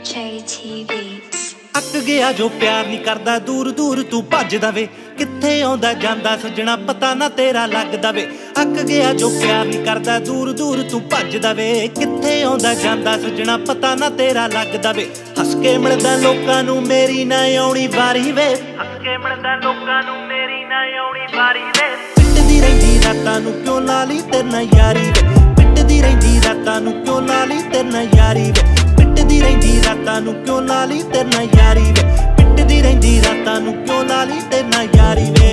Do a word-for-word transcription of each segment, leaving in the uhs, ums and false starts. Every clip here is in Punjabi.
J T Beats। ਅੱਕ ਗਿਆ ਜੋ ਪਿਆਰ ਨਹੀਂ ਕਰਦਾ, ਦੂਰ ਦੂਰ ਤੂੰ ਭੱਜਦਾ ਵੇ, ਕਿੱਥੇ ਆਉਂਦਾ ਜਾਂਦਾ ਸੱਜਣਾ ਪਤਾ ਨਾ ਤੇਰਾ ਲੱਗਦਾ ਵੇ। ਅੱਕ ਗਿਆ ਜੋ ਪਿਆਰ ਨਹੀਂ ਕਰਦਾ, ਦੂਰ ਦੂਰ ਤੂੰ ਭੱਜਦਾ ਵੇ, ਕਿੱਥੇ ਆਉਂਦਾ ਜਾਂਦਾ ਸੱਜਣਾ ਪਤਾ ਨਾ ਤੇਰਾ ਲੱਗਦਾ ਵੇ। ਹੱਸ ਕੇ ਮਿਲਦਾ ਲੋਕਾਂ ਨੂੰ ਮੇਰੀ ਨਾ ਆਉਣੀ ਵਾਰੀ ਵੇ, ਹੱਸ ਕੇ ਮਿਲਦਾ ਲੋਕਾਂ ਨੂੰ ਮੇਰੀ ਨਾ ਆਉਣੀ ਵਾਰੀ ਵੇ। ਪਿੱਟਦੀ ਰਹਿੰਦੀ ਰਾਤਾਂ ਨੂੰ ਕਿਉਂ ਲਾ ਲਈ ਤੇਰੇ ਨਾਲ ਯਾਰੀ ਵੇ, ਪਿੱਟਦੀ ਰਹਿੰਦੀ ਰਾਤਾਂ ਨੂੰ ਕਿਉਂ ਲਾ ਲਈ ਤੇਰੇ ਨਾਲ ਯਾਰੀ ਵੇ। ਪਿੱਟਦੀ ਰਹਿੰਦੀ ਰਾਤਾਂ ਨੂੰ ਕਿਉਂ ਲਾ ਲਈ ਤੇਰੇ ਨਾਲ ਯਾਰੀ ਵੇ, ਪਿੱਟਦੀ ਰਹਿੰਦੀ ਰਾਤਾਂ ਨੂੰ ਕਿਉਂ ਲਾ ਲਈ ਤੇਰੇ ਨਾਲ ਯਾਰੀ ਵੇ।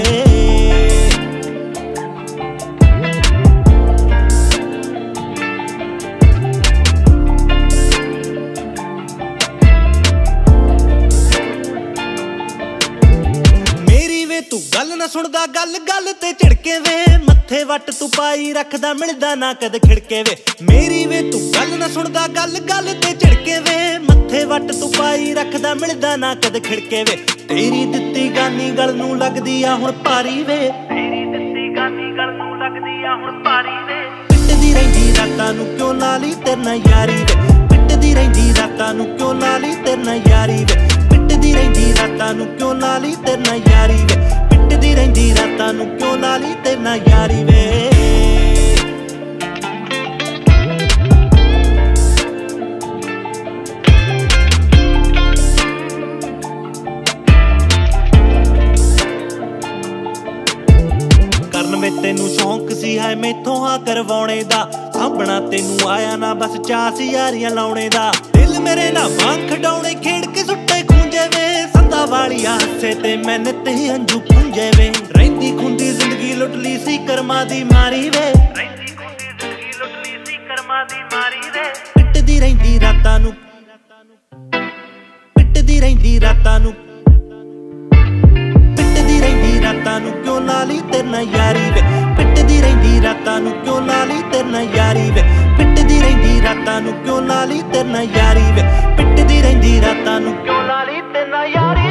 ਮੇਰੀ ਵੇ ਤੂੰ ਗੱਲ ਨਾ ਸੁਣਦਾ, ਗੱਲ ਗੱਲ ਤੇ ਝਿੜਕੇ ਵੇ, ਮੱਥੇ ਵੱਟ ਤੂੰ ਪਾਈ ਰੱਖਦਾ ਮਿਲਦਾ ਨਾ ਕਦੇ ਖਿੜਕੇ ਵੇ। ਮੇਰੀ ਵੇ ਤੂੰ ਗੱਲ ਨਾ ਸੁਣਦਾ, ਗੱਲ ਗੱਲ ਤੇ ਝਿੜਕੇ ਵੇ, ਮੱਥੇ ਵੱਟ ਤੂੰ ਪਾਈ ਰੱਖਦਾ ਮਿਲਦਾ ਨਾ ਕਦੇ ਖਿੜਕੇ ਵੇ। ਤੇਰੀ ਦਿੱਤੀ ਗਾਨੀ ਗਲ ਨੂੰ ਲੱਗਦੀ ਆ ਹੁਣ ਭਾਰੀ ਵੇ, ਤੇਰੀ ਦਿੱਤੀ ਗਾਨੀ ਗਲ ਨੂੰ ਲੱਗਦੀ ਆ ਹੁਣ ਭਾਰੀ ਵੇ। ਪਿੱਟਦੀ ਰਹਿੰਦੀ ਰਾਤਾਂ ਨੂੰ ਕਿਉਂ ਲਾ ਲਈ ਤੇਰੇ ਨਾਲ ਯਾਰੀ ਵੇ, ਪਿੱਟਦੀ ਰਹਿੰਦੀ ਰਾਤਾਂ ਨੂੰ ਕਿਉਂ ਲਾ ਲਈ ਤੇਰੇ ਨਾਲ ਯਾਰੀ ਵੇ। ਪਿੱਟਦੀ ਰਹਿੰਦੀ ਰਾਤਾਂ ਨੂੰ ਕਿਉਂ ਲਾ ਲਈ ਤੇਰੇ ਨਾਲ ਯਾਰੀ ਵੇ, ਪਿੱਟਦੀ ਰਹਿੰਦੀ ਰਾਤਾਂ ਨੂੰ ਕਿਉਂ ਲਾ ਲਈ ਤੇਰੇ ਨਾਲ ਯਾਰੀ ਵੇ। ਕਰਨ ਵੇ ਤੈਨੂੰ ਸ਼ੌਂਕ ਸੀ ਹੈ ਮੈਥੋਂ ਆ ਕਰਵਾਉਣੇ ਦਾ, ਸਾਂਭਣਾ ਤੈਨੂੰ ਆਇਆ ਨਾ ਬਸ ਚਾਅ ਸੀ ਯਾਰੀਆਂ ਲਾਉਣੇ ਦਾ। ਦਿਲ ਮੇਰੇ ਨਾਲ ਵਾਂਗ ਖਡਾਉਣੇ ਖੇਡ ਕੇ ਸੁੱਟੇ ਖੂੰਜੇ ਵੇ, ਸੰਦਾ ਵਾਲੀ ਹਾਸੇ ਤੇ ਮੈਂ ਨਿੱਤ ਹੀ ਅੰਜੂ ਪੁੰਜੇ ਵੇ। ਰਹਿੰਦੀ ਖੁੰਦੀ ਜ਼ਿੰਦਗੀ ਲੁੱਟ ਲਈ ਸੀ ਕਰਮਾਂ ਦੀ ਮਾਰੀ ਵੇ, ਰਹਿੰਦੀ ਖੁੰਦੀ ਜ਼ਿੰਦਗੀ ਲੁੱਟ ਲਈ ਸੀ ਕਰਮਾਂ ਦੀ ਮਾਰੀ ਵੇ। ਪਿੱਟਦੀ ਰਹਿੰਦੀ ਰਾਤਾਂ ਨੂੰ, ਪਿੱਟਦੀ ਰਹਿੰਦੀ ਰਾਤਾਂ ਨੂੰ, ਪਿੱਟਦੀ ਰਹਿੰਦੀ ਰਾਤਾਂ ਨੂੰ ਕਿਉਂ ਲਾ ਲਈ ਤੇਰੇ ਨਾਲ ਯਾਰੀ ਵੇ। ਪਿੱਟਦੀ ਰਹਿੰਦੀ ਰਾਤਾਂ ਨੂੰ ਕਿਉਂ ਲਾ ਲਈ ਤੇਰੇ ਨਾਲ ਯਾਰੀ ਵੇ, ਪਿੱਟਦੀ ਰਹਿੰਦੀ ਰਾਤਾਂ ਨੂੰ ਕਿਉਂ ਲਾ ਲਈ ਤੇਰੇ ਨਾਲ ਯਾਰੀ ਵੇ। ਪਿੱਟਦੀ ਰਹਿੰਦੀ ਰਾਤਾਂ ਨੂੰ ਕਿਉਂ ਲਾ ਲਈ ਤੇਰੇ ਨਾਲ ਯਾਰੀ।